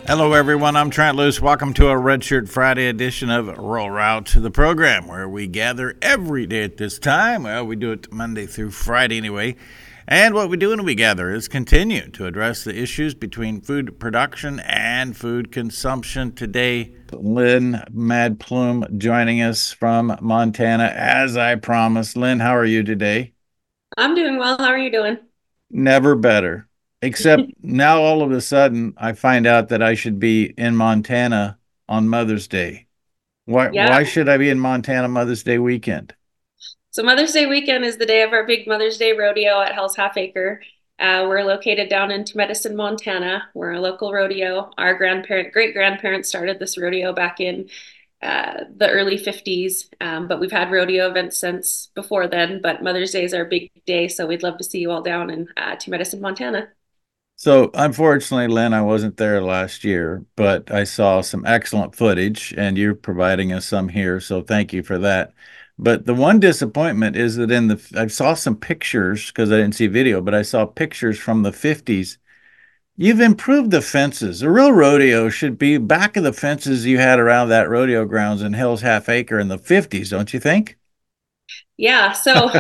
Hello, everyone. I'm Trent Luce. Welcome to a Red Shirt Friday edition of Rural Route, the program where we gather every day at this time. Well, we do it Monday through Friday anyway. And what we do when we gather is continue to address the issues between food production and food consumption. Today, Lynn Mad Plume joining us from Montana, as I promised. Lynn, how are you today? I'm doing well. How are you doing? Never better. Except now all of a sudden I find out that I should be in Montana on Mother's Day. Why Yeah. why should I be in Montana Mother's Day weekend? So Mother's Day weekend is the day of our big Mother's Day rodeo at Hell's Half Acre. We're located down in Medicine, Montana. We're a local rodeo. Our great grandparents started this rodeo back in the early 50s, but we've had rodeo events since before then. But Mother's Day is our big day, so we'd love to see you all down in Medicine, Montana. So unfortunately, Lynn, I wasn't there last year, but I saw some excellent footage and you're providing us some here, so thank you for that. But the one disappointment is that I saw some pictures because I didn't see video, but I saw pictures from the 50s. You've improved the fences. A real rodeo should be back of the fences you had around that rodeo grounds in Hill's Half Acre in the 50s, don't you think? Yeah, so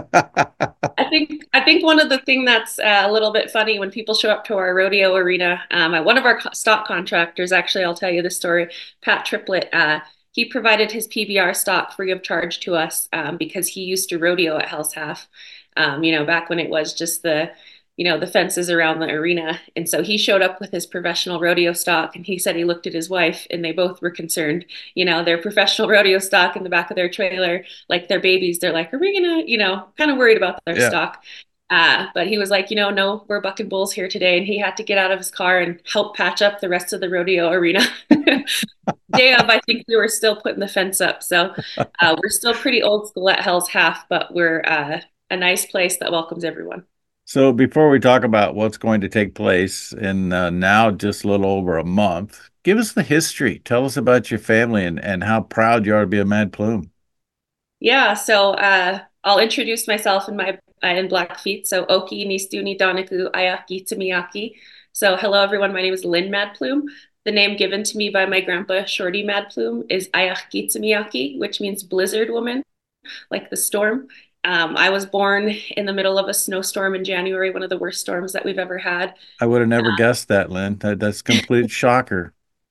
I think one of the thing that's a little bit funny when people show up to our rodeo arena, one of our stock contractors, actually, I'll tell you the story. Pat Triplett, he provided his PBR stock free of charge to us because he used to rodeo at Hell's Half, back when it was just the fences around the arena. And so he showed up with his professional rodeo stock and he said he looked at his wife and they both were concerned, their professional rodeo stock in the back of their trailer, like their babies. They're like, are we gonna, kind of worried about their Yeah. stock. But he was like, no, we're bucking bulls here today. And he had to get out of his car and help patch up the rest of the rodeo arena. Day of, I think we were still putting the fence up. So we're still pretty old school at Hell's Half, but we're a nice place that welcomes everyone. So before we talk about what's going to take place in now just a little over a month, give us the history. Tell us about your family and how proud you are to be a Mad Plume. Yeah, so I'll introduce myself in Blackfeet. So Oki Nistuni Doniku Ayaki Tamiaki. So hello everyone, my name is Lynn Mad Plume. The name given to me by my grandpa Shorty Mad Plume is Ayaki Tamiaki, which means blizzard woman, like the storm. I was born in the middle of a snowstorm in January, one of the worst storms that we've ever had. I would have never guessed that, Lynn. That's a complete shocker.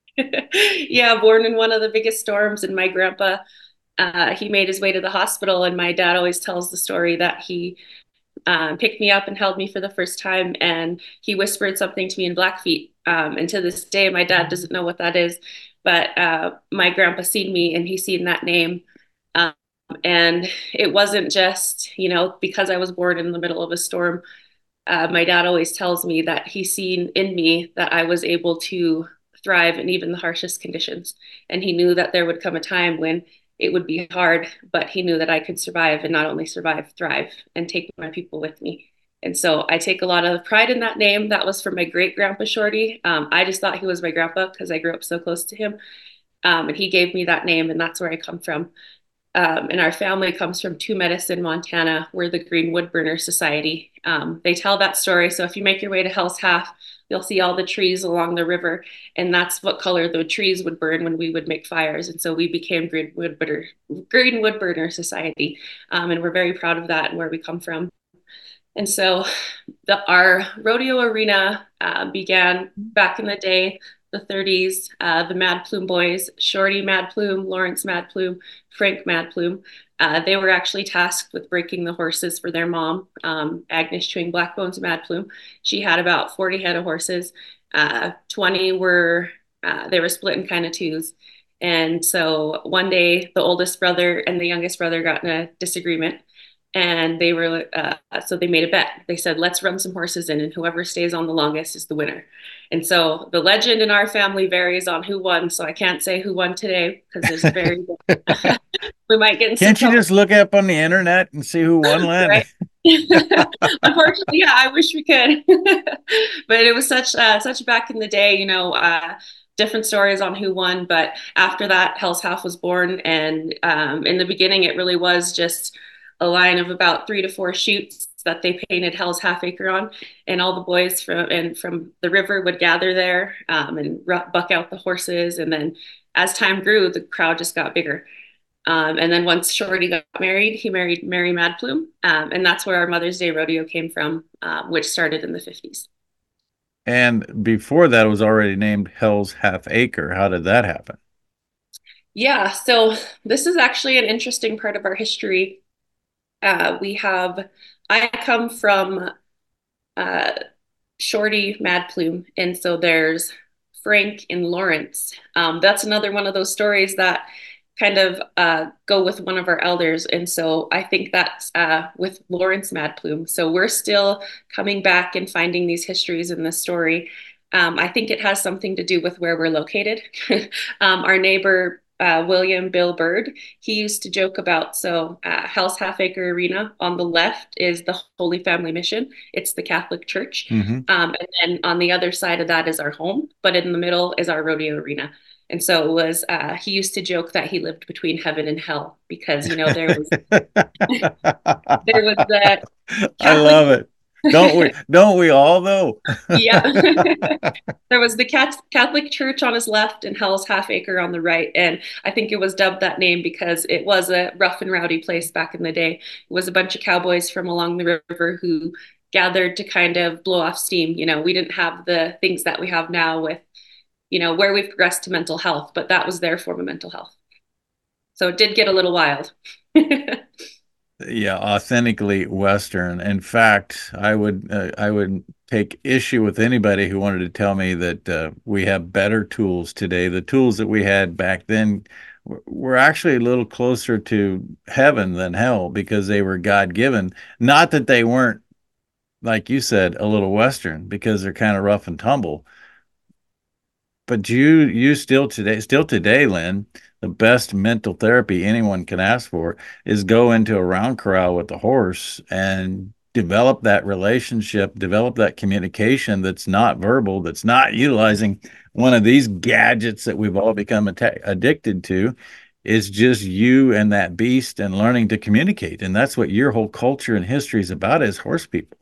Yeah, born in one of the biggest storms, and my grandpa he made his way to the hospital, and my dad always tells the story that he picked me up and held me for the first time, and he whispered something to me in Blackfeet. And to this day, my dad doesn't know what that is, but my grandpa seen me, and he seen that name. Um, and it wasn't just, because I was born in the middle of a storm. My dad always tells me that he seen in me that I was able to thrive in even the harshest conditions. And he knew that there would come a time when it would be hard, but he knew that I could survive and not only survive, thrive and take my people with me. And so I take a lot of pride in that name. That was from my great grandpa Shorty. I just thought he was my grandpa because I grew up so close to him. And he gave me that name, and that's where I come from. And our family comes from Two Medicine, Montana. We're the Green Woodburner Society. They tell that story. So if you make your way to Hell's Half, you'll see all the trees along the river, and that's what color the trees would burn when we would make fires. And so we became Green Woodburner Society, and we're very proud of that and where we come from. And so our rodeo arena began back in the day, the 30s. The Mad Plume boys, Shorty Mad Plume, Lawrence Mad Plume, Frank Mad Plume, they were actually tasked with breaking the horses for their mom, Agnes Chewing Blackbones Mad Plume. She had about 40 head of horses. 20 were, they were split in kind of twos. And so one day, the oldest brother and the youngest brother got in a disagreement, and so they made a bet. They said, let's run some horses in, and whoever stays on the longest is the winner. And so the legend in our family varies on who won, so I can't say who won today because there's a very we might get in some Can't you trouble. just look up on the internet and see who won, Lynn? Right. Unfortunately, yeah, I wish we could. But it was such back in the day, different stories on who won. But after that, Hell's Half was born, and in the beginning, it really was just a line of about 3 to 4 chutes that they painted Hell's Half Acre on, and all the boys from the river would gather there and buck out the horses. And then as time grew, the crowd just got bigger. And then once Shorty got married, he married Mary Mad Plume, and that's where our Mother's Day rodeo came from, which started in the 50s. And before that, it was already named Hell's Half Acre. How did that happen? Yeah, so this is actually an interesting part of our history. I come from uh, Shorty Mad Plume, and so there's Frank and Lawrence. That's another one of those stories that kind of go with one of our elders, and so I think that's with Lawrence Mad Plume. So we're still coming back and finding these histories in this story. I think it has something to do with where we're located. Our neighbor William Bill Bird, he used to joke about, Hell's Half Acre Arena on the left is the Holy Family Mission. It's the Catholic Church. Hmm. And then on the other side of that is our home, but in the middle is our rodeo arena. And so he used to joke that he lived between heaven and hell because, there was the I Catholic, love it. Don't we? Don't we all though? yeah. There was the Catholic Church on his left and Hell's Half Acre on the right. And I think it was dubbed that name because it was a rough and rowdy place back in the day. It was a bunch of cowboys from along the river who gathered to kind of blow off steam. We didn't have the things that we have now with, where we've progressed to mental health, but that was their form of mental health. So it did get a little wild. Yeah, authentically Western. In fact, I would take issue with anybody who wanted to tell me that we have better tools today. The tools that we had back then were actually a little closer to heaven than hell because they were God given. Not that they weren't, like you said, a little Western because they're kind of rough and tumble. But you still today, Lynn, the best mental therapy anyone can ask for is go into a round corral with the horse and develop that relationship, develop that communication that's not verbal, that's not utilizing one of these gadgets that we've all become addicted to. Is just you and that beast and learning to communicate. And that's what your whole culture and history is about is horse people.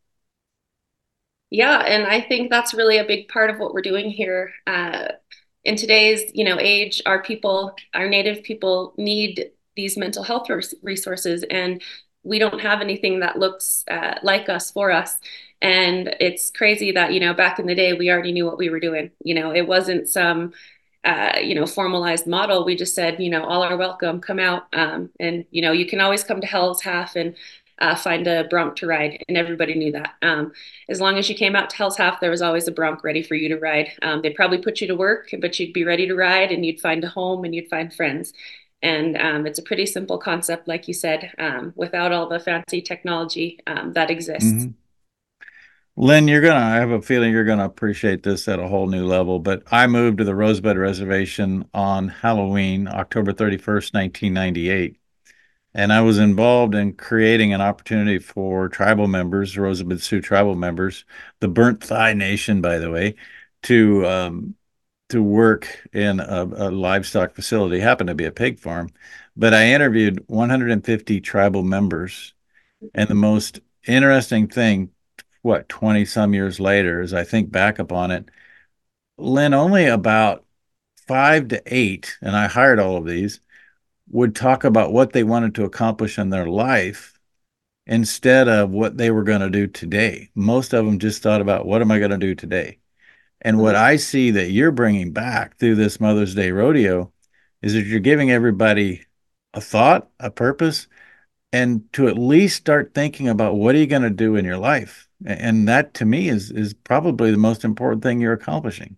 Yeah, and I think that's really a big part of what we're doing here. In today's, age, our native people need these mental health resources, and we don't have anything that looks like us for us. And it's crazy that, back in the day, we already knew what we were doing. It wasn't some, formalized model. We just said, all are welcome, come out. And, you can always come to Hell's Half and find a bronc to ride, and everybody knew that. As long as you came out to Hell's Half, there was always a bronc ready for you to ride. They'd probably put you to work, but you'd be ready to ride, and you'd find a home, and you'd find friends. And it's a pretty simple concept, like you said, without all the fancy technology that exists. Mhm. Lynn, I have a feeling you're gonna appreciate this at a whole new level, but I moved to the Rosebud Reservation on Halloween, October 31st, 1998. And I was involved in creating an opportunity for tribal members, Rosebud Sioux tribal members, the Burnt Thigh Nation, by the way, to um, to work in a livestock facility. Happened to be a pig farm, but I interviewed 150 tribal members, and the most interesting thing, what, 20 some years later, as I think back upon it, Lynn, only about 5 to 8, and I hired all of these, would talk about what they wanted to accomplish in their life instead of what they were going to do today. Most of them just thought about what am I going to do today? And what Mhm. I see that you're bringing back through this Mother's Day rodeo is that you're giving everybody a thought, a purpose, and to at least start thinking about what are you going to do in your life. And that to me is probably the most important thing you're accomplishing.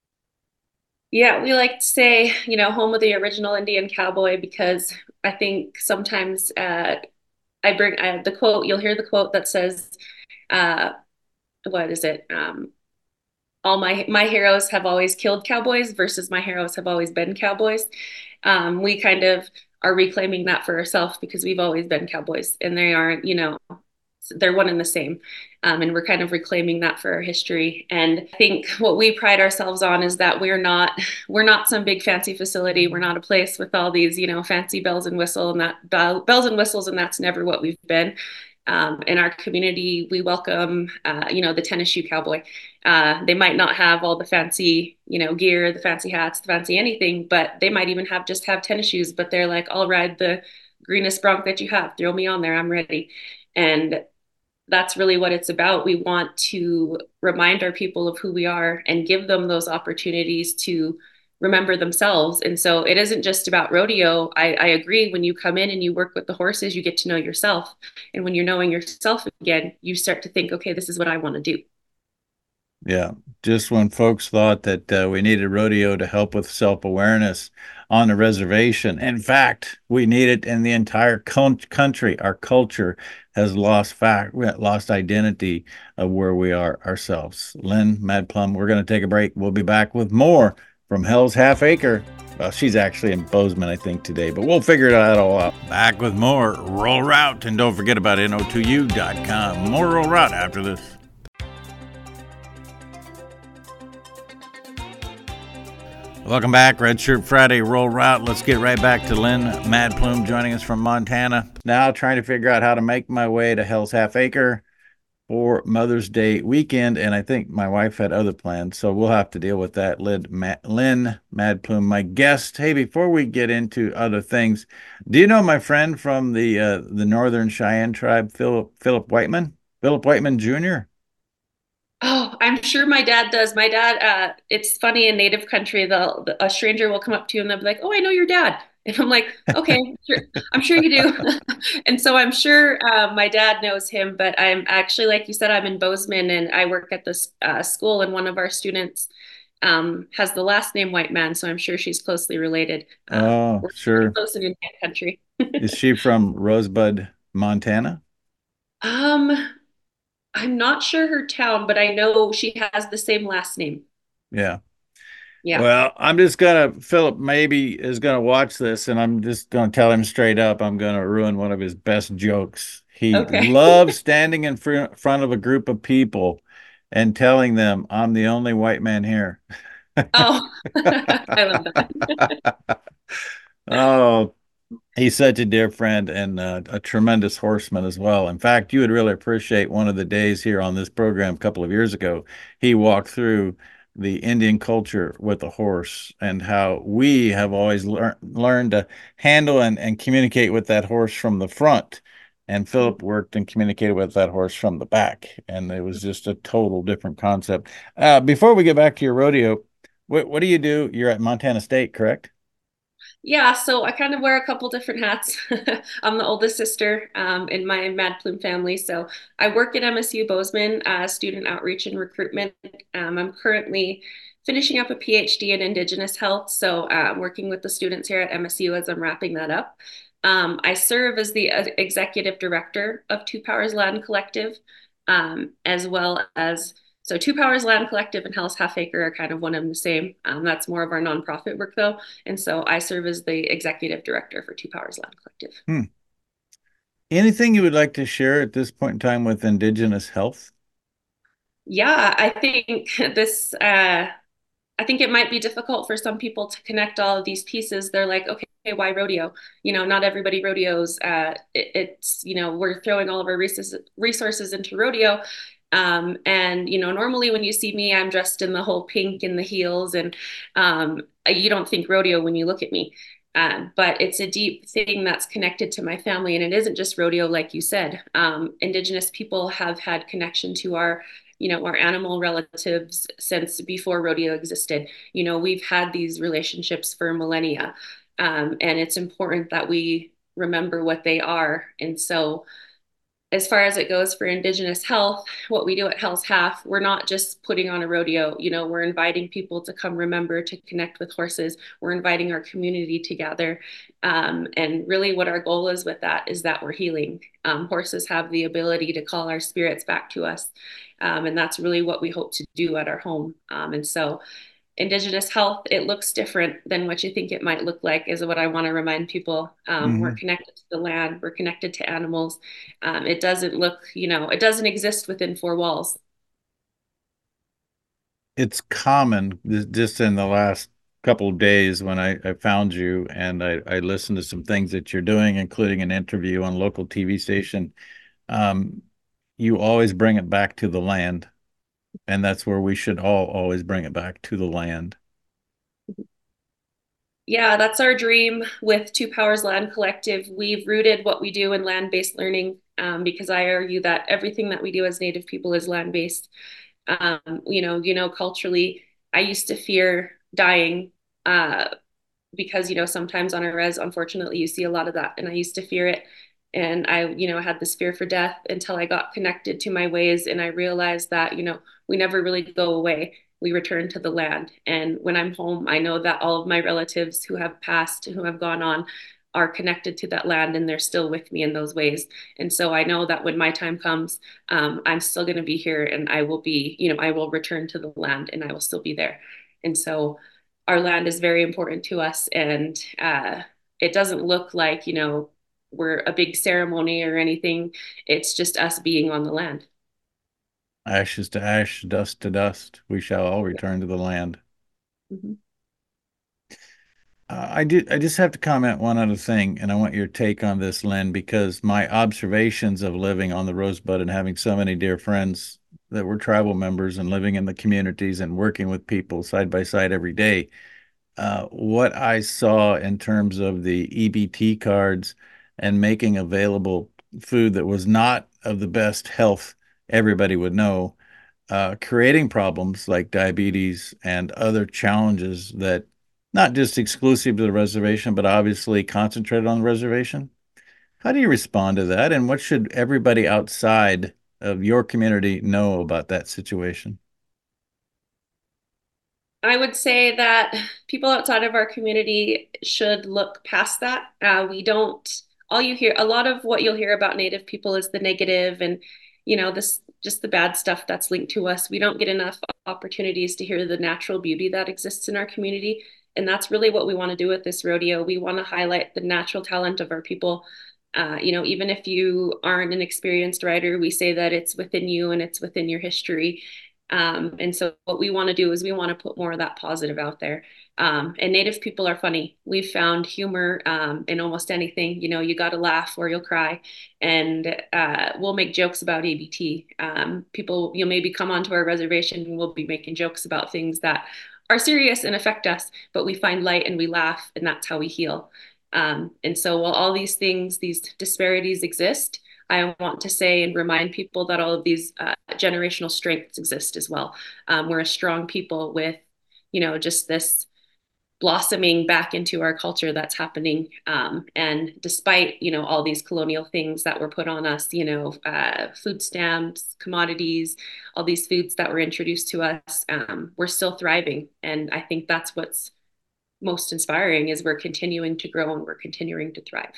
Yeah, we like to say, home of the original Indian cowboy because I think sometimes I bring the quote, you'll hear the quote that says, uh, what is it? All my heroes have always killed cowboys versus my heroes have always been cowboys. We kind of are reclaiming that for ourselves because we've always been cowboys, and they aren't, they're one and the same. And we're kind of reclaiming that for our history. And I think what we pride ourselves on is that we're not some big fancy facility. We're not a place with all these, fancy bells and bells and whistles, and that's never what we've been. In our community, we welcome, the tennis shoe cowboy. They might not have all the fancy, gear, the fancy hats, the fancy anything, but they might even have tennis shoes. But they're like, I'll ride the greenest bronc that you have. Throw me on there. I'm ready. And that's really what it's about. We want to remind our people of who we are and give them those opportunities to remember themselves. And so it isn't just about rodeo. I agree. When you come in and you work with the horses, you get to know yourself. And when you're knowing yourself again, you start to think, okay, this is what I want to do. Yeah, just when folks thought that we needed rodeo to help with self-awareness on the reservation. In fact, we need it in the entire country. Our culture has lost identity of where we are ourselves. Lynn Mad Plum, we're going to take a break. We'll be back with more from Hell's Half Acre. Well, she's actually in Bozeman, I think, today, but we'll figure that all out. Back with more Rural Route, and don't forget about no2u.com. More Rural Route after this. Welcome back, Red Shirt Friday Roll Route. Let's get right back to Lynn Mad Plume joining us from Montana. Now trying to figure out how to make my way to Hell's Half Acre for Mother's Day weekend, and I think my wife had other plans, so we'll have to deal with that. Lynn Mad Plume, my guest. Hey, before we get into other things, do you know my friend from the Northern Cheyenne tribe, Philip Whiteman? Philip Whiteman Jr.? Oh, I'm sure my dad does. My dad, it's funny in native country, a stranger will come up to you and they'll be like, "Oh, I know your dad." And I'm like, "Okay, sure. I'm sure you do." And so I'm sure my dad knows him, but I'm actually, like you said, I'm in Bozeman and I work at this school, and one of our students has the last name White Man, so I'm sure she's closely related. Oh, We're pretty sure. close in Indian country. Is she from Rosebud, Montana? Um, I'm not sure her town, but I know she has the same last name. Yeah. Yeah. Well, I'm just gonna, Philip maybe is gonna watch this, and I'm just gonna tell him straight up, I'm gonna ruin one of his best jokes. He Okay. loves standing in front of a group of people and telling them, I'm the only white man here. Oh, I love that. Oh, he's such a dear friend and a tremendous horseman as well. In fact, you would really appreciate one of the days here on this program a couple of years ago. He walked through the Indian culture with a horse and how we have always learned to handle and communicate with that horse from the front. And Philip worked and communicated with that horse from the back. And it was just a total different concept. Before we get back to your rodeo, what do you do? You're at Montana State, correct? Yeah, so I kind of wear a couple different hats. I'm the oldest sister in my Mad Plume family. So I work at MSU Bozeman, student outreach and recruitment. I'm currently finishing up a PhD in Indigenous health. So I'm working with the students here at MSU as I'm wrapping that up. I serve as the executive director of Two Powers Land Collective, as well as Two Powers Land Collective and Hell's Half Acre are kind of one and the same. That's more of our nonprofit work though. And so I serve as the executive director for Two Powers Land Collective. Hmm. Anything you would like to share at this point in time with Indigenous health? Yeah, I think this, I think it might be difficult for some people to connect all of these pieces. They're like, okay, why rodeo? Not everybody rodeos. We're throwing all of our resources into rodeo. And normally when you see me, I'm dressed in the whole pink and the heels, and you don't think rodeo when you look at me. But it's a deep thing that's connected to my family, and it isn't just rodeo, like you said. Indigenous people have had connection to our animal relatives since before rodeo existed. We've had these relationships for millennia, and it's important that we remember what they are. And so as far as it goes for Indigenous health, what we do at Hell's Half, we're not just putting on a rodeo. We're inviting people to come remember to connect with horses. We're inviting our community together. And really, what our goal is with that is that we're healing. Horses have the ability to call our spirits back to us. And that's really what we hope to do at our home. And so Indigenous health, it looks different than what you think it might look like, is what I want to remind people. We're Hmm. connected to the land, we're connected to animals. It doesn't look, it doesn't exist within four walls. It's common just in the last couple of days when I found you and I listened to some things that you're doing, including an interview on a local TV station. Um, you always bring it back to the land, and that's where we should all always bring it back to the land. Yeah, that's our dream with Two Powers Land Collective. We've rooted what we do in land-based learning because I argue that everything that we do as Native people is land-based. Culturally, I used to fear dying because sometimes on a res, unfortunately, you see a lot of that, and I used to fear it. And I had this fear for death until I got connected to my ways, and I realized that we never really go away. We return to the land, and when I'm home, I know that all of my relatives who have passed, who have gone on, are connected to that land, and they're still with me in those ways. And so I know that when my time comes, I'm still going to be here, and I will be, I will return to the land, and I will still be there. And so our land is very important to us, and it doesn't look like we're a big ceremony or anything. It's just us being on the land. Ashes to ash, dust to dust, we shall all Yeah. return to the land. Mhm. I just have to comment one other thing, and I want your take on this, Lynn, because my observations of living on the Rosebud and having so many dear friends that were tribal members and living in the communities and working with people side by side every day, what I saw in terms of the EBT cards and making available food that was not of the best health everybody would know, creating problems like diabetes and other challenges that not just exclusive to the reservation, but obviously concentrated on the reservation. How do you respond to that? And what should everybody outside of your community know about that situation? I would say that people outside of our community should look past that. We don't, all you hear, a lot of what you'll hear about Native people is the negative and, this just the bad stuff that's linked to us. We don't get enough opportunities to hear the natural beauty that exists in our community. And that's really what we want to do with this rodeo. We want to highlight the natural talent of our people. Even if you aren't an experienced rider, we say that it's within you and it's within your history. And so what we want to do is we want to put more of that positive out there. And Native people are funny. We've found humor in almost anything. You got to laugh or you'll cry. And we'll make jokes about ABT. People, you'll maybe come onto our reservation and we'll be making jokes about things that are serious and affect us, but we find light and we laugh, and that's how we heal. And so while all these things, these disparities exist, I want to say and remind people that all of these generational strengths exist as well. We're a strong people with, just this blossoming back into our culture that's happening. And despite, all these colonial things that were put on us, food stamps, commodities, all these foods that were introduced to us, we're still thriving. And I think that's what's most inspiring is we're continuing to grow and we're continuing to thrive.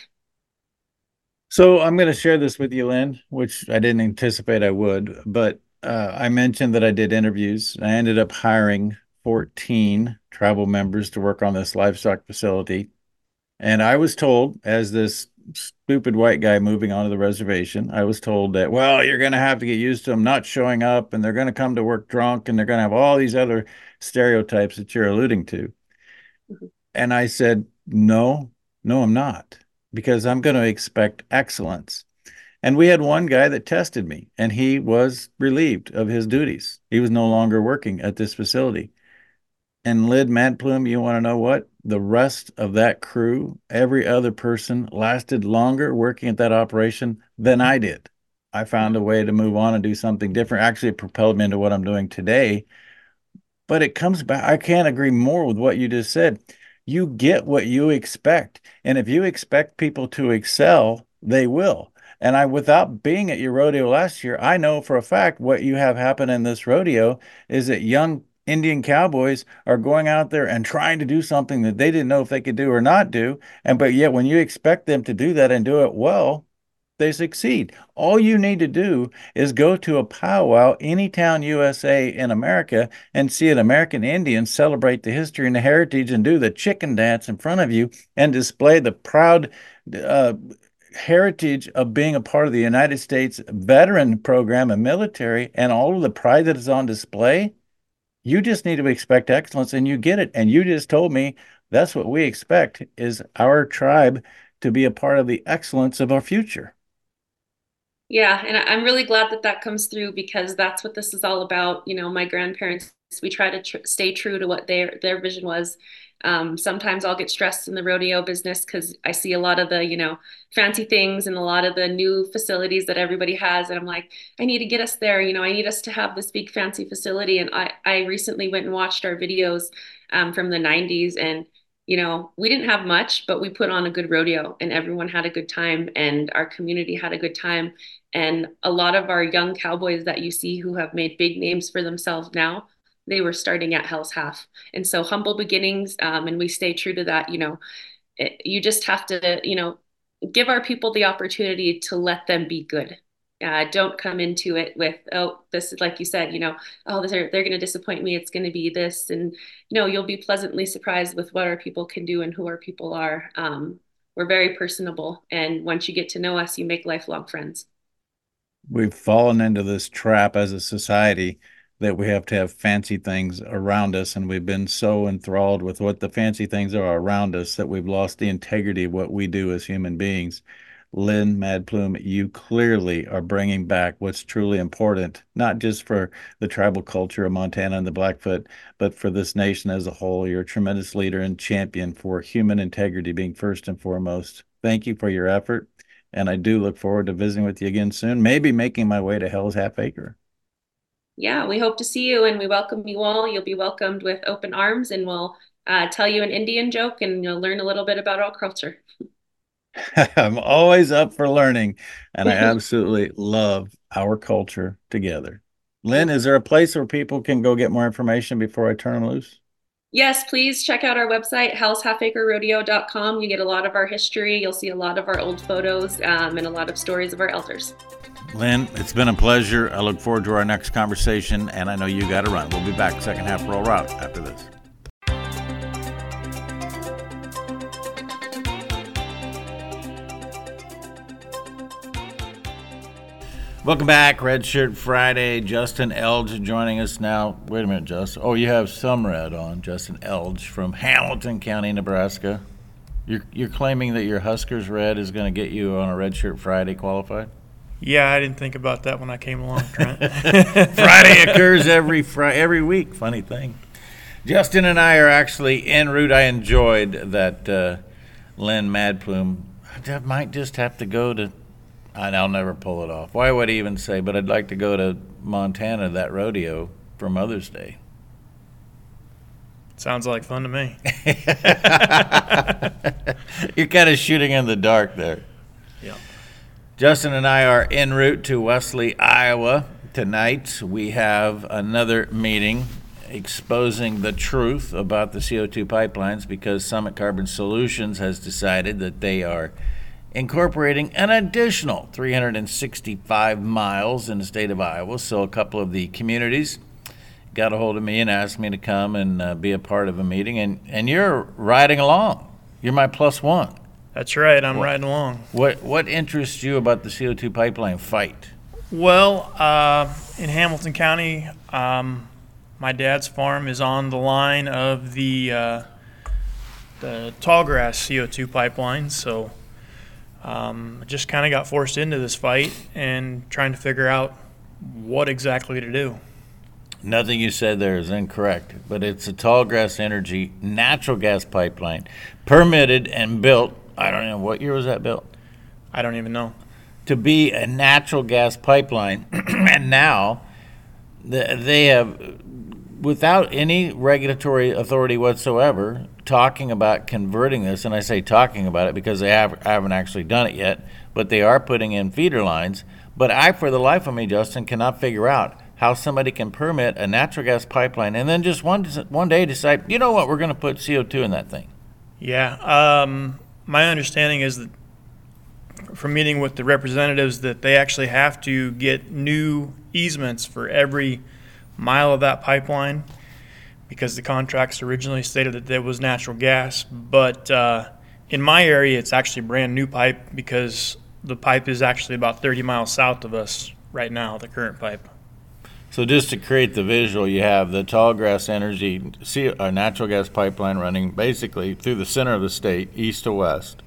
So I'm going to share this with you, Lynn, which I didn't anticipate I would, but I mentioned that I did interviews. I ended up hiring 14 tribal members to work on this livestock facility. And I was told, as this stupid white guy moving onto the reservation, I was told that, well, you're going to have to get used to them not showing up and they're going to come to work drunk and they're going to have all these other stereotypes that you're alluding to. Mhm. And I said, no, no, I'm not, because I'm going to expect excellence. And we had one guy that tested me, and he was relieved of his duties. He was no longer working at this facility. And Lid Madplume, you want to know what? The rest of that crew, every other person lasted longer working at that operation than I did. I found a way to move on and do something different. Actually, it propelled me into what I'm doing today. But it comes back. I can't agree more with what you just said. You get what you expect. And if you expect people to excel, they will. And without being at your rodeo last year, I know for a fact what you have happen in this rodeo is that young Indian cowboys are going out there and trying to do something that they didn't know if they could do or not do. And but yet when you expect them to do that and do it well, they succeed. All you need to do is go to a powwow, any town USA in America, and see an American Indian celebrate the history and the heritage and do the chicken dance in front of you and display the proud uh, heritage of being a part of the United States veteran program and military and all of the pride that is on display. You just need to expect excellence and you get it. And you just told me that's what we expect is our tribe to be a part of the excellence of our future. Yeah, and I'm really glad that that comes through because that's what this is all about. You know, my grandparents, we try to stay true to what their vision was. Sometimes I'll get stressed in the rodeo business because I see a lot of the, fancy things and a lot of the new facilities that everybody has, and I'm like, I need to get us there. You know, I need us to have this big fancy facility. And I recently went and watched our videos from the '90s, and we didn't have much, but we put on a good rodeo and everyone had a good time and our community had a good time. And a lot of our young cowboys that you see who have made big names for themselves now, they were starting at Hell's Half. And so humble beginnings, and we stay true to that. You just have to, give our people the opportunity to let them be good. Don't come into it with, oh, this is like you said, oh, they're going to disappoint me. It's going to be this. And, you'll be pleasantly surprised with what our people can do and who our people are. We're very personable. And once you get to know us, you make lifelong friends. We've fallen into this trap as a society that we have to have fancy things around us, and we've been so enthralled with what the fancy things are around us that we've lost the integrity of what we do as human beings. Lynn Mad Plume, you clearly are bringing back what's truly important, not just for the tribal culture of Montana and the Blackfoot, but for this nation as a whole. You're a tremendous leader and champion for human integrity being first and foremost. Thank you for your effort. And I do look forward to visiting with you again soon, maybe making my way to Hell's Half Acre. Yeah, we hope to see you and we welcome you all. You'll be welcomed with open arms and we'll tell you an Indian joke and you'll learn a little bit about our culture. I'm always up for learning, and I absolutely love our culture together. Lynn, is there a place where people can go get more information before I turn them loose? Yes, please check out our website, hellshalfacrerodeo.com. You get a lot of our history. You'll see a lot of our old photos and a lot of stories of our elders. Lynn, it's been a pleasure. I look forward to our next conversation, and I know you got to run. We'll be back second half roll route after this. Welcome back, Red Shirt Friday. Justin Elge joining us now. Wait a minute, Justin. Oh, you have some red on. Justin Elge from Hamilton County, Nebraska. You're claiming that your Huskers red is going to get you on a Red Shirt Friday qualified? Yeah, I didn't think about that when I came along, Trent. Friday occurs every week. Funny thing. Justin and I are actually en route. I enjoyed that Lynn Mad Plume. I might just have to go to. I'll never pull it off. Why would I even say? But I'd like to go to Montana, that rodeo, for Mother's Day. Sounds like fun to me. You're kind of shooting in the dark there. Yeah. Justin and I are en route to Wesley, Iowa. Tonight we have another meeting exposing the truth about the CO2 pipelines because Summit Carbon Solutions has decided that they are incorporating an additional 365 miles in the state of Iowa. So a couple of the communities got a hold of me and asked me to come and be a part of a meeting. And you're riding along. You're my plus one. That's right. I'm riding along. What interests you about the CO2 pipeline fight? Well, in Hamilton County, my dad's farm is on the line of the Tallgrass CO2 pipeline. So just kind of got forced into this fight and trying to figure out what exactly to do. Nothing you said there is incorrect, but it's a Tallgrass Energy natural gas pipeline, permitted and built. I don't know, what year was that built? I don't even know. To be a natural gas pipeline, and now they have, without any regulatory authority whatsoever, talking about converting this, and I say talking about it because they haven't actually done it yet, but they are putting in feeder lines. But I, for the life of me, Justin, cannot figure out how somebody can permit a natural gas pipeline and then just one day decide, you know what, we're going to put CO2 in that thing. Yeah. My understanding is that from meeting with the representatives that they actually have to get new easements for every mile of that pipeline because the contracts originally stated that there was natural gas. But in my area, it's actually brand new pipe because the pipe is actually about 30 miles south of us right now, the current pipe. So just to create the visual, you have the Tallgrass Energy natural gas pipeline running basically through the center of the state, east to west.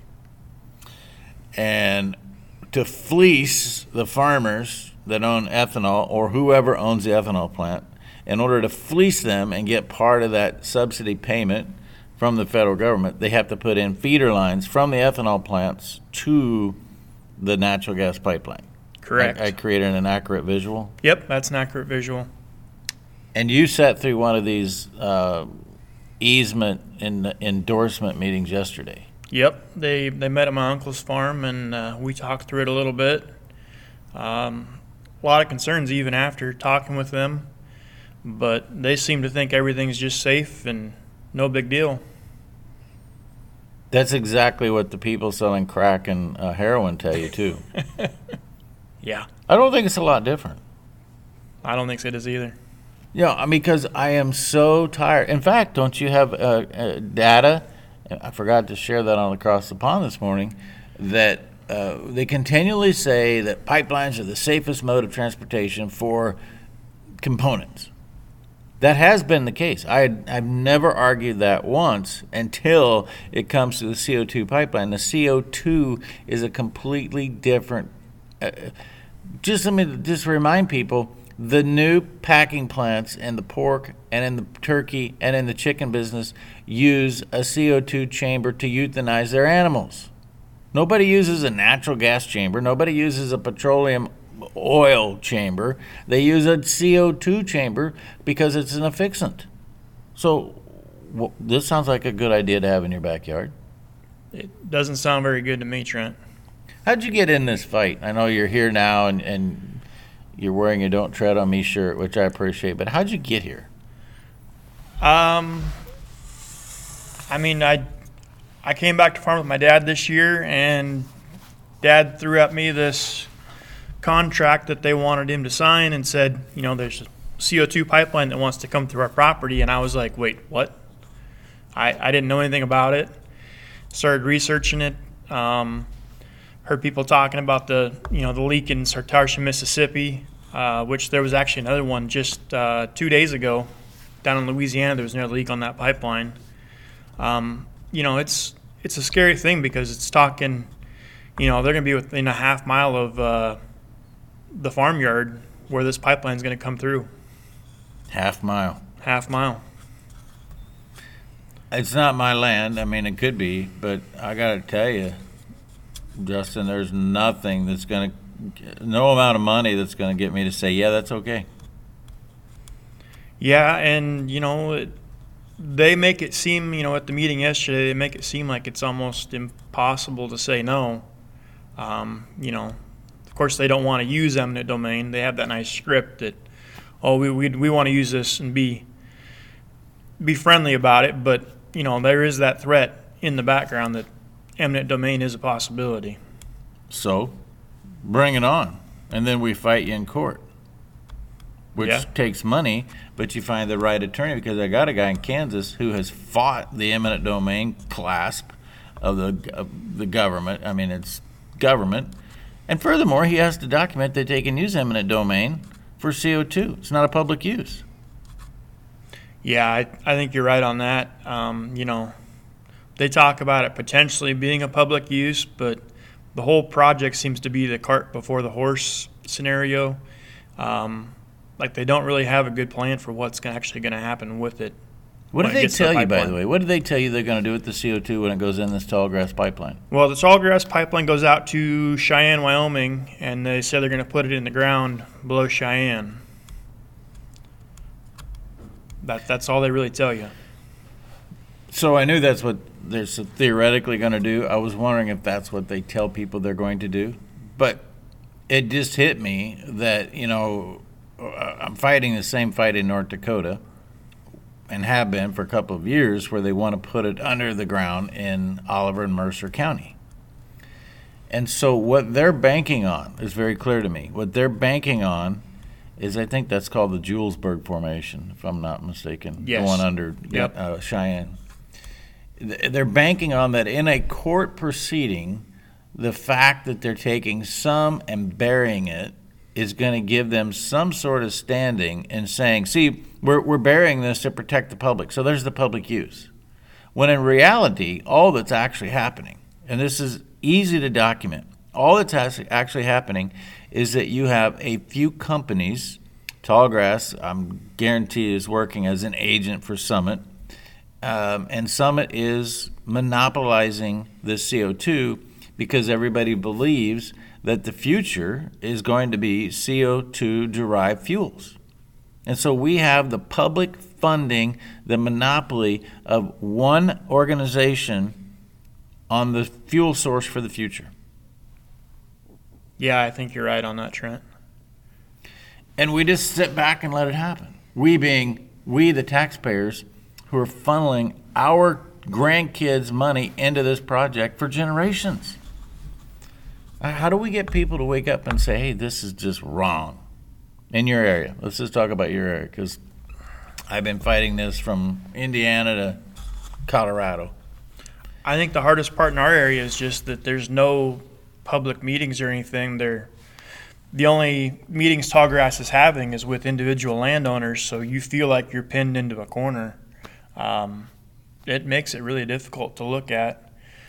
And to fleece the farmers that own ethanol or whoever owns the ethanol plant, in order to fleece them and get part of that subsidy payment from the federal government, they have to put in feeder lines from the ethanol plants to the natural gas pipeline. Correct. I created an accurate visual. Yep, that's an accurate visual. And you sat through one of these easement endorsement meetings yesterday. Yep, they met at my uncle's farm, and we talked through it a little bit. A lot of concerns even after talking with them, but they seem to think everything's just safe and no big deal. That's exactly what the people selling crack and heroin tell you, too. Yeah. I don't think it's a lot different. I don't think it is either. Yeah, because I am so tired. In fact, don't you have data? I forgot to share that on Across the Pond this morning, that they continually say that pipelines are the safest mode of transportation for components. That has been the case. I've never argued that once until it comes to the CO2 pipeline. The CO2 is a completely different. Let me remind people, the new packing plants in the pork and in the turkey and in the chicken business use a CO2 chamber to euthanize their animals. Nobody uses a natural gas chamber. Nobody uses a petroleum oil chamber. They use a CO2 chamber because it's an affixant. So this sounds like a good idea to have in your backyard. It doesn't sound very good to me, Trent. How'd you get in this fight? I know you're here now and you're wearing a Don't Tread on Me shirt, which I appreciate, but how'd you get here? I mean, I came back to farm with my dad this year, and Dad threw at me this contract that they wanted him to sign and said, you know, there's a CO2 pipeline that wants to come through our property. And I was like, wait, what? I didn't know anything about it. Started researching it. Heard people talking about the leak in Sartarsha, Mississippi, which there was actually another one just 2 days ago down in Louisiana. There was another leak on that pipeline. It's a scary thing because it's talking, they're going to be within a half mile of the farmyard where this pipeline is going to come through. Half mile. Half mile. It's not my land. I mean, it could be, but I got to tell you, Justin, there's nothing that's going to, no amount of money that's going to get me to say, yeah, that's okay. Yeah, and, they make it seem, at the meeting yesterday, they make it seem like it's almost impossible to say no. Of course, they don't want to use eminent domain. They have that nice script that, we want to use this and be friendly about it, but, there is that threat in the background that eminent domain is a possibility. So, bring it on. And then we fight you in court, which takes money, but you find the right attorney, because I got a guy in Kansas who has fought the eminent domain clasp of the government. I mean, it's government. And furthermore, he has to document that they can use eminent domain for CO2. It's not a public use. Yeah, I think you're right on that. They talk about it potentially being a public use, but the whole project seems to be the cart before the horse scenario. Like they don't really have a good plan for what's actually going to happen with it. What did they tell you, by the way? What did they tell you they're going to do with the CO2 when it goes in this Tallgrass pipeline? Well, the Tallgrass pipeline goes out to Cheyenne, Wyoming, and they said they're going to put it in the ground below Cheyenne. That's all they really tell you. So I knew that's what they're theoretically going to do. I was wondering if that's what they tell people they're going to do. But it just hit me that, I'm fighting the same fight in North Dakota and have been for a couple of years, where they want to put it under the ground in Oliver and Mercer County. And so what they're banking on is very clear to me. What they're banking on is, I think that's called the Julesburg Formation, if I'm not mistaken. Yes. The one under Cheyenne. They're banking on that in a court proceeding, the fact that they're taking some and burying it is going to give them some sort of standing and saying, see, we're burying this to protect the public. So there's the public use. When in reality, all that's actually happening, and this is easy to document, all that's actually happening is that you have a few companies. Tallgrass, I'm guaranteed, is working as an agent for Summit. And Summit is monopolizing the CO2 because everybody believes that the future is going to be CO2-derived fuels. And so we have the public funding the monopoly of one organization on the fuel source for the future. Yeah, I think you're right on that, Trent. And we just sit back and let it happen. We being the taxpayers who are funneling our grandkids' money into this project for generations. How do we get people to wake up and say, hey, this is just wrong in your area? Let's just talk about your area, because I've been fighting this from Indiana to Colorado. I think the hardest part in our area is just that there's no public meetings or anything. The only meetings Tallgrass is having is with individual landowners, so you feel like you're pinned into a corner. It makes it really difficult to look at.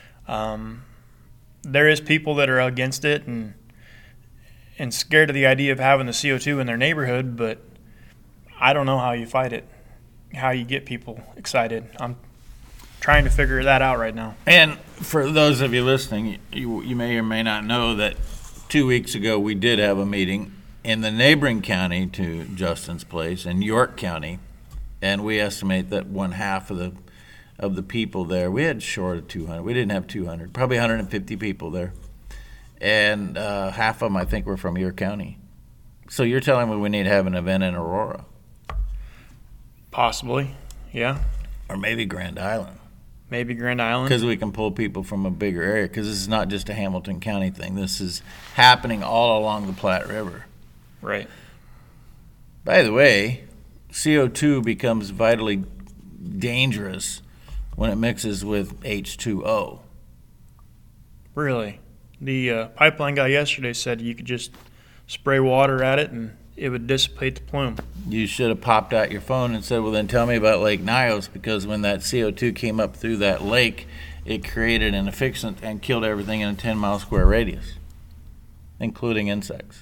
There is people that are against it and scared of the idea of having the CO2 in their neighborhood, but I don't know how you fight it, how you get people excited. I'm trying to figure that out right now. And for those of you listening, you may or may not know that 2 weeks ago we did have a meeting in the neighboring county to Justin's place, in York County, and we estimate that one half of the people there, we had short of 200. We didn't have 200, probably 150 people there. And half of them, I think, were from your county. So you're telling me we need to have an event in Aurora? Possibly, yeah. Or maybe Grand Island. Maybe Grand Island. Because we can pull people from a bigger area, because this is not just a Hamilton County thing. This is happening all along the Platte River. Right. By the way, CO2 becomes vitally dangerous when it mixes with H2O. Really? The pipeline guy yesterday said you could just spray water at it and it would dissipate the plume. You should have popped out your phone and said, well, then tell me about Lake Nyos, because when that CO2 came up through that lake, it created an asphyxiant and killed everything in a 10-mile square radius, including insects.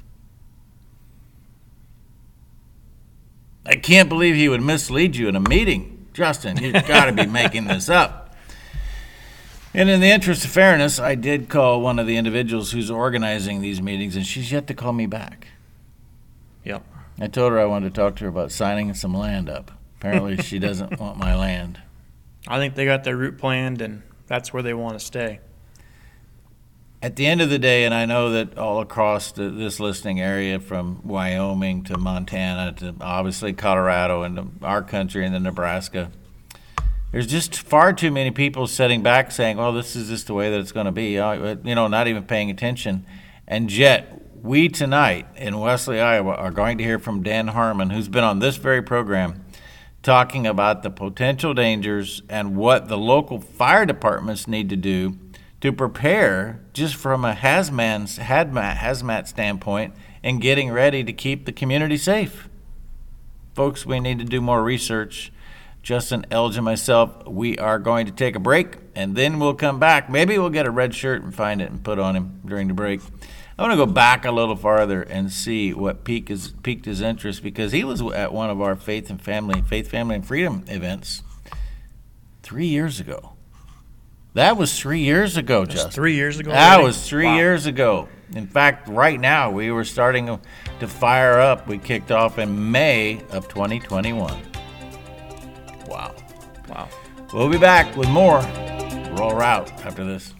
I can't believe he would mislead you in a meeting. Justin, you've got to be making this up. And in the interest of fairness, I did call one of the individuals who's organizing these meetings, and she's yet to call me back. Yep. I told her I wanted to talk to her about signing some land up. Apparently she doesn't want my land. I think they got their route planned, and that's where they want to stay. At the end of the day, and I know that all across this listening area, from Wyoming to Montana to obviously Colorado and to our country and then Nebraska, there's just far too many people sitting back saying, well, this is just the way that it's going to be, not even paying attention. And yet, we tonight in Wesley, Iowa, are going to hear from Dan Harmon, who's been on this very program, talking about the potential dangers and what the local fire departments need to do to prepare, just from a hazmat standpoint, and getting ready to keep the community safe. Folks, we need to do more research. Justin, Elge, and myself, we are going to take a break, and then we'll come back. Maybe we'll get a red shirt and find it and put on him during the break. I want to go back a little farther and see what piqued his interest, because he was at one of our Faith, Family, and Freedom events 3 years ago. That was 3 years ago, Justin. 3 years ago? That already? was 3 years ago. In fact, right now, we were starting to fire up. We kicked off in May of 2021. Wow. We'll be back with more Roll Out after this.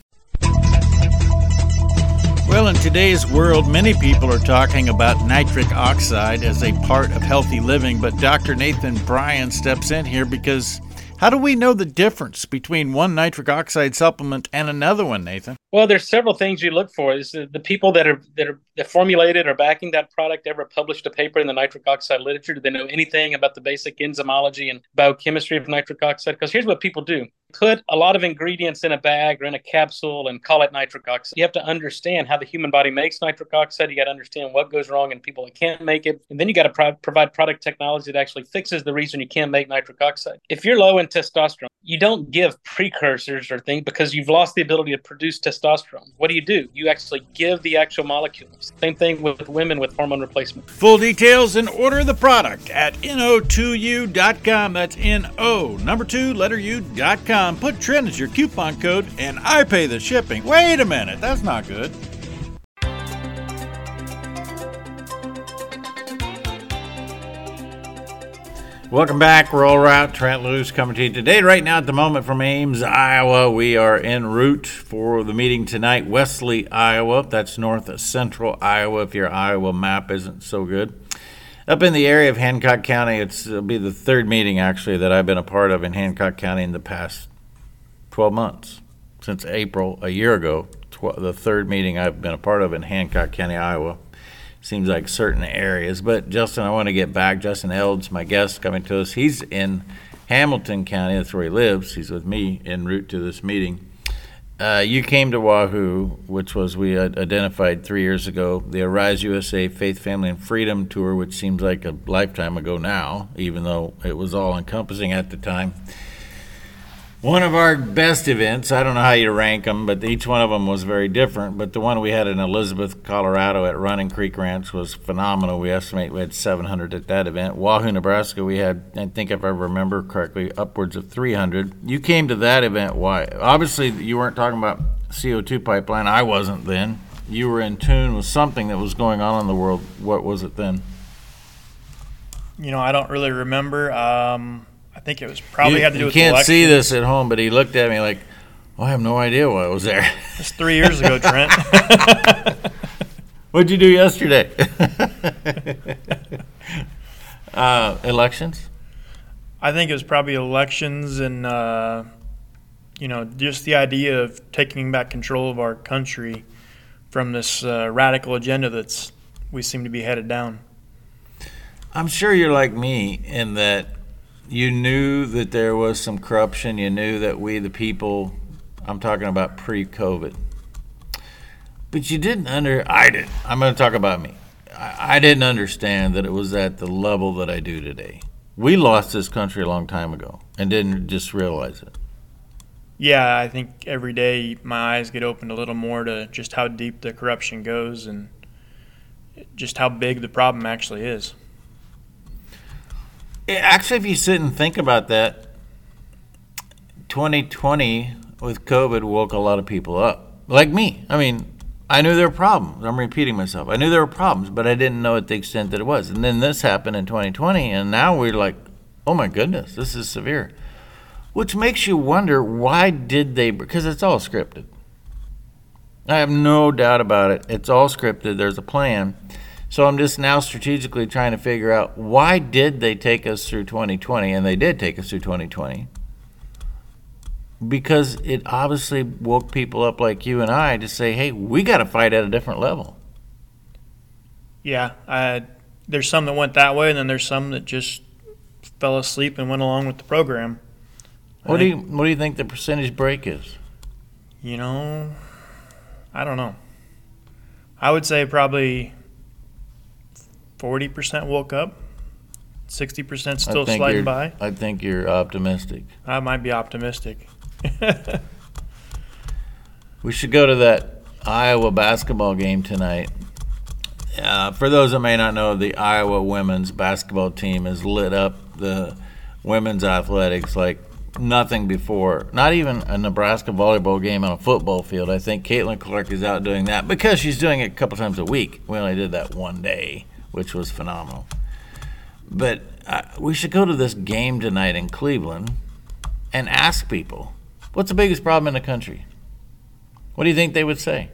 Well, in today's world, many people are talking about nitric oxide as a part of healthy living, but Dr. Nathan Bryan steps in here because How do we know the difference between one nitric oxide supplement and another one, Nathan? Well, there's several things you look for. Is the people that formulated or backing that product ever published a paper in the nitric oxide literature? Do they know anything about the basic enzymology and biochemistry of nitric oxide? Because here's what people do. Put a lot of ingredients in a bag or in a capsule and call it nitric oxide. You have to understand how the human body makes nitric oxide. You got to understand what goes wrong in people that can't make it. And then you got to provide product technology that actually fixes the reason you can't make nitric oxide. If you're low in testosterone, you don't give precursors or things because you've lost the ability to produce testosterone. What do? You actually give the actual molecules. Same thing with women with hormone replacement. Full details and order the product at no2u.com. That's N-O, number 2, letter U.com. Put Trent as your coupon code and I pay the shipping. Wait a minute, that's not good. Welcome back. Roll Route. Trent Loos coming to you today. Right now, at the moment, from Ames, Iowa. We are en route for the meeting tonight. Wesley, Iowa. That's north central Iowa, if your Iowa map isn't so good. Up in the area of Hancock County, it'll be the third meeting, actually, that I've been a part of in Hancock County in the past 12 months. Since April, a year ago, the third meeting I've been a part of in Hancock County, Iowa. Seems like certain areas. But Justin, I want to get back. Justin Elds, my guest, coming to us. He's in Hamilton County. That's where he lives. He's with me en route to this meeting. You came to Wahoo, which was, we had identified 3 years ago, the Arise USA Faith, Family, and Freedom Tour, which seems like a lifetime ago now, even though it was all encompassing at the time. One of our best events, I don't know how you rank them, but each one of them was very different. But the one we had in Elizabeth, Colorado at Running Creek Ranch was phenomenal. We estimate we had 700 at that event. Wahoo, Nebraska, we had, I think if I remember correctly, upwards of 300. You came to that event, why? Obviously, you weren't talking about CO2 pipeline. I wasn't then. You were in tune with something that was going on in the world. What was it then? I don't really remember. I think it was probably had to do with You can't election. see this at home, but he looked at me like, well, I have no idea why I was there. It's 3 years ago, Trent. What'd you do yesterday? Elections? I think it was probably elections and, just the idea of taking back control of our country from this radical agenda we seem to be headed down. I'm sure you're like me in that you knew that there was some corruption. You knew that we, the people, I'm talking about pre-COVID. But you didn't I didn't. I'm going to talk about me. I didn't understand that it was at the level that I do today. We lost this country a long time ago and didn't just realize it. Yeah, I think every day my eyes get opened a little more to just how deep the corruption goes and just how big the problem actually is. Actually, if you sit and think about that, 2020 with COVID woke a lot of people up. Like me. I mean, I knew there were problems. I'm repeating myself. I knew there were problems, but I didn't know at the extent that it was. And then this happened in 2020, and now we're like, oh my goodness, this is severe. Which makes you wonder, why did they, because it's all scripted. I have no doubt about it. It's all scripted. There's a plan. So I'm just now strategically trying to figure out, why did they take us through 2020? And they did take us through 2020. Because it obviously woke people up like you and I to say, hey, we got to fight at a different level. Yeah, there's some that went that way, and then there's some that just fell asleep and went along with the program. What do you think the percentage break is? I don't know. I would say probably 40% woke up, 60% still sliding by. I think you're optimistic. I might be optimistic. We should go to that Iowa basketball game tonight. For those that may not know, the Iowa women's basketball team has lit up the women's athletics like nothing before. Not even a Nebraska volleyball game on a football field. I think Caitlin Clark is out doing that because she's doing it a couple times a week. We only did that one day, which was phenomenal. But we should go to this game tonight in Cleveland and ask people, what's the biggest problem in the country? What do you think they would say?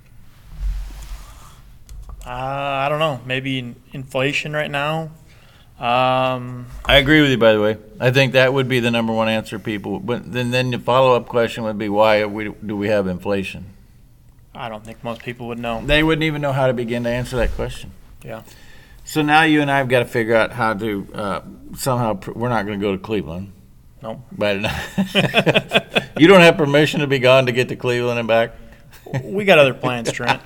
I don't know. Maybe inflation right now. I agree with you, by the way. I think that would be the number one answer, people. But then the follow-up question would be, why do we have inflation? I don't think most people would know. They wouldn't even know how to begin to answer that question. Yeah. So now you and I have got to figure out how to somehow. We're not going to go to Cleveland. Nope. But you don't have permission to be gone to get to Cleveland and back? We got other plans, Trent.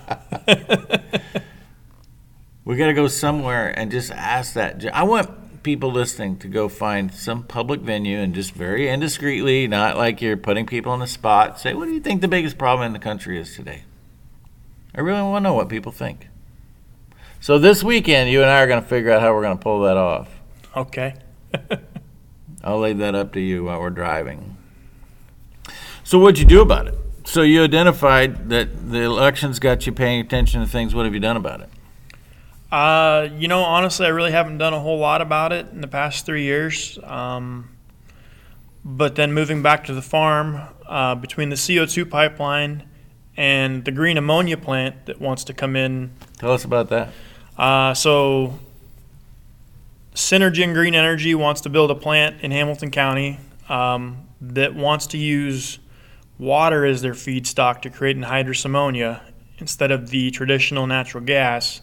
We got to go somewhere and just ask that. I want people listening to go find some public venue and just very indiscreetly, not like you're putting people on the spot, say, what do you think the biggest problem in the country is today? I really want to know what people think. So this weekend, you and I are going to figure out how we're going to pull that off. Okay. I'll leave that up to you while we're driving. So what'd you do about it? So you identified that the elections got you paying attention to things. What have you done about it? Honestly, I really haven't done a whole lot about it in the past 3 years. But then moving back to the farm, between the CO2 pipeline and the green ammonia plant that wants to come in. Tell us about that. So Synergen Green Energy wants to build a plant in Hamilton County that wants to use water as their feedstock to create anhydrous ammonia instead of the traditional natural gas.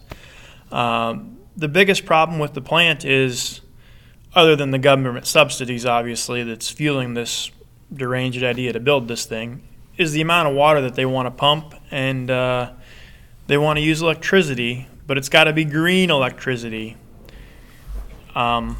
The biggest problem with the plant is, other than the government subsidies, obviously, that's fueling this deranged idea to build this thing, is the amount of water that they want to pump, and they want to use electricity, but it's got to be green electricity. And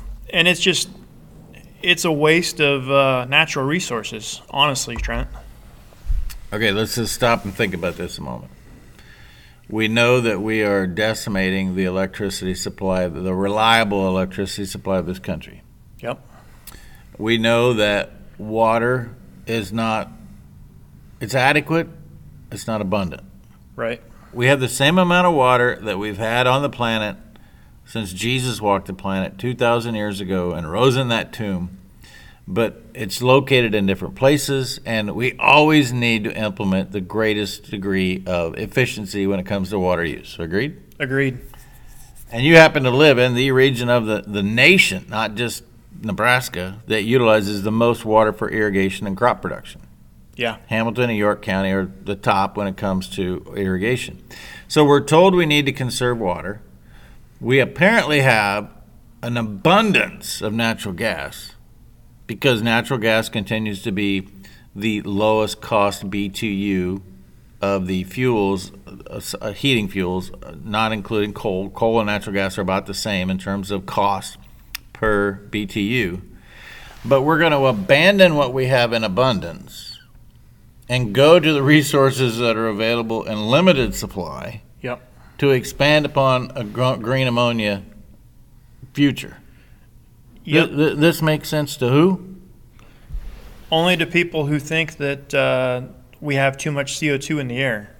it's a waste of natural resources, honestly, Trent. Okay, let's just stop and think about this a moment. We know that we are decimating the electricity supply, the reliable electricity supply of this country. Yep. We know that water is it's adequate, it's not abundant. Right. We have the same amount of water that we've had on the planet since Jesus walked the planet 2,000 years ago and rose in that tomb, but it's located in different places, and we always need to implement the greatest degree of efficiency when it comes to water use. Agreed? Agreed. And you happen to live in the region of the nation, not just Nebraska, that utilizes the most water for irrigation and crop production. Yeah. Hamilton and York County are the top when it comes to irrigation. So we're told we need to conserve water. We apparently have an abundance of natural gas, because natural gas continues to be the lowest cost BTU of the fuels, heating fuels, not including coal. Coal and natural gas are about the same in terms of cost per BTU. But we're going to abandon what we have in abundance and go to the resources that are available in limited supply. Yep. To expand upon a green ammonia future. Yep. This makes sense to who? Only to people who think that we have too much CO2 in the air.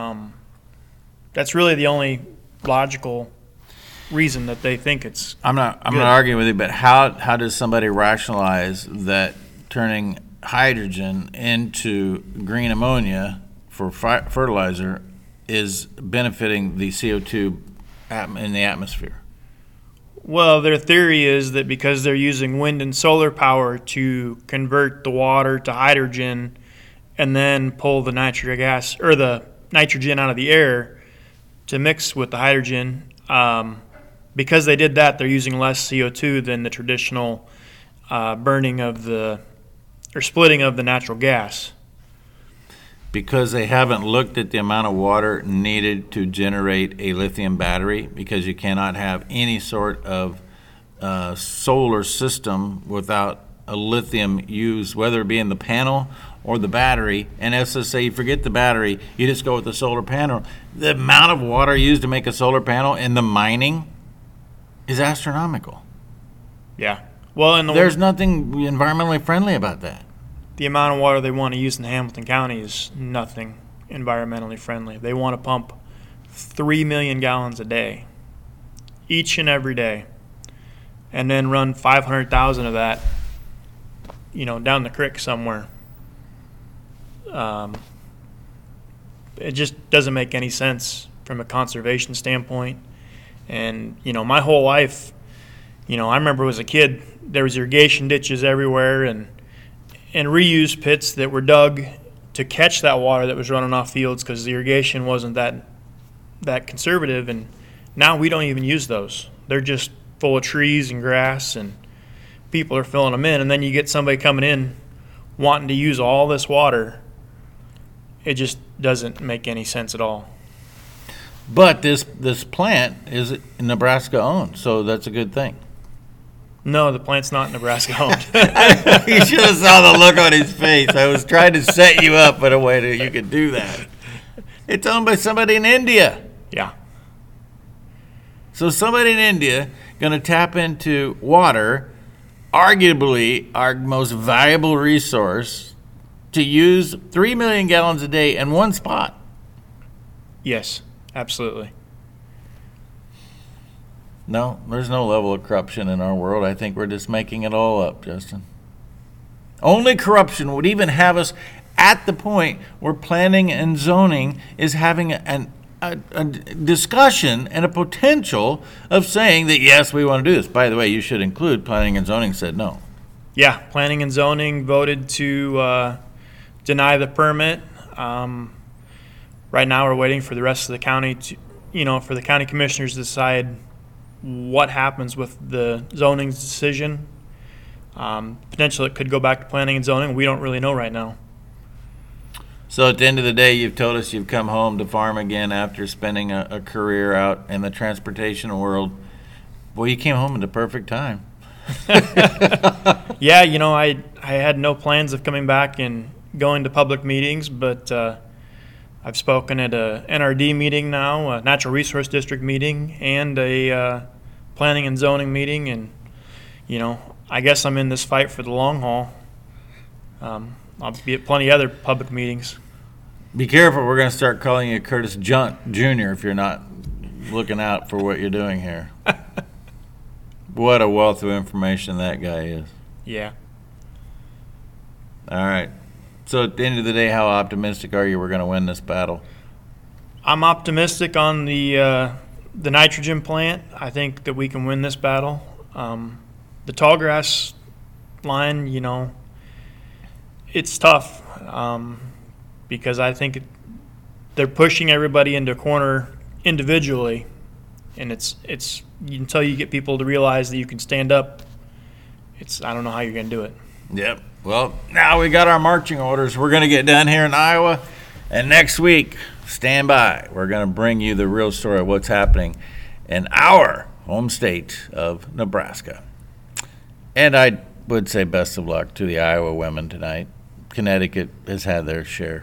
That's really the only logical reason that they think it's I'm not good. arguing with you, but how does somebody rationalize that turning hydrogen into green ammonia for fertilizer is benefiting the CO2 in the atmosphere? Well, their theory is that because they're using wind and solar power to convert the water to hydrogen and then pull the nitrogen gas or the nitrogen out of the air to mix with the hydrogen, because they did that, they're using less CO2 than the traditional burning of or splitting of the natural gas. Because they haven't looked at the amount of water needed to generate a lithium battery, because you cannot have any sort of solar system without a lithium used, whether it be in the panel or the battery. And as I say, you forget the battery, you just go with the solar panel. The amount of water used to make a solar panel and the mining is astronomical. Yeah. Well, there's nothing environmentally friendly about that. The amount of water they want to use in Hamilton County is nothing environmentally friendly. They want to pump 3 million gallons a day, each and every day, and then run 500,000 of that, down the creek somewhere. It just doesn't make any sense from a conservation standpoint. And, my whole life, I remember as a kid, there was irrigation ditches everywhere and reuse pits that were dug to catch that water that was running off fields because the irrigation wasn't that conservative. And now we don't even use those. They're just full of trees and grass, and people are filling them in. And then you get somebody coming in wanting to use all this water. It just doesn't make any sense at all. But this plant is Nebraska owned, so that's a good thing. No, the plant's not Nebraska owned. You should have saw the look on his face. I was trying to set you up in a way that you could do that. It's owned by somebody in India. Yeah. So somebody in India going to tap into water, arguably our most valuable resource, to use 3 million gallons a day in one spot. Yes, absolutely. No, there's no level of corruption in our world. I think we're just making it all up, Justin. Only corruption would even have us at the point where planning and zoning is having a discussion and a potential of saying that, yes, we want to do this. By the way, you should include planning and zoning said no. Yeah, planning and zoning voted to deny the permit. Right now we're waiting for the rest of the county to, for the county commissioners to decide what happens with the zoning decision. Potentially it could go back to planning and zoning. We don't really know right now. So at the end of the day, you've told us you've come home to farm again after spending a career out in the transportation world. Well, you came home at the perfect time. Yeah, I had no plans of coming back and going to public meetings, but I've spoken at a NRD meeting now, a Natural Resource District meeting, and a planning and zoning meeting, and I guess I'm in this fight for the long haul. I'll be at plenty of other public meetings. Be careful, we're going to start calling you Curtis Junt Jr. if you're not looking out for what you're doing here. What a wealth of information that guy is. Yeah. All right. So at the end of the day, how optimistic are you we're going to win this battle? I'm optimistic on the nitrogen plant. I think that we can win this battle. The tallgrass line, it's tough because I think they're pushing everybody into a corner individually, and it's until you get people to realize that you can stand up. I don't know how you're going to do it. Yep. Well, now we got our marching orders. We're going to get down here in Iowa, and next week, stand by. We're going to bring you the real story of what's happening in our home state of Nebraska. And I would say best of luck to the Iowa women tonight. Connecticut has had their share.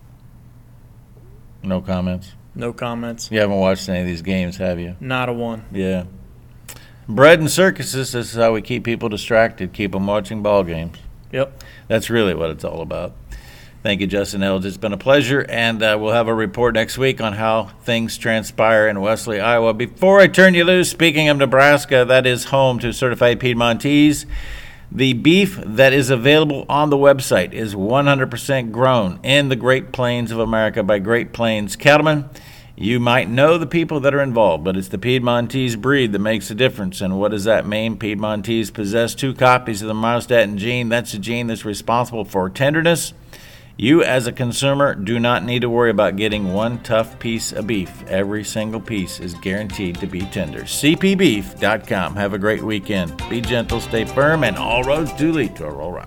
No comments? No comments. You haven't watched any of these games, have you? Not a one. Yeah. Bread and circuses, this is how we keep people distracted, keep them watching ball games. Yep. That's really what it's all about. Thank you, Justin Elge. It's been a pleasure, and we'll have a report next week on how things transpire in Wesley, Iowa. Before I turn you loose, speaking of Nebraska, that is home to Certified Piedmontese. The beef that is available on the website is 100% grown in the Great Plains of America by Great Plains Cattlemen. You might know the people that are involved, but it's the Piedmontese breed that makes a difference. And what does that mean? Piedmontese possess 2 copies of the myostatin gene. That's the gene that's responsible for tenderness. You, as a consumer, do not need to worry about getting one tough piece of beef. Every single piece is guaranteed to be tender. CPBeef.com. Have a great weekend. Be gentle, stay firm, and all roads do lead to a roll route.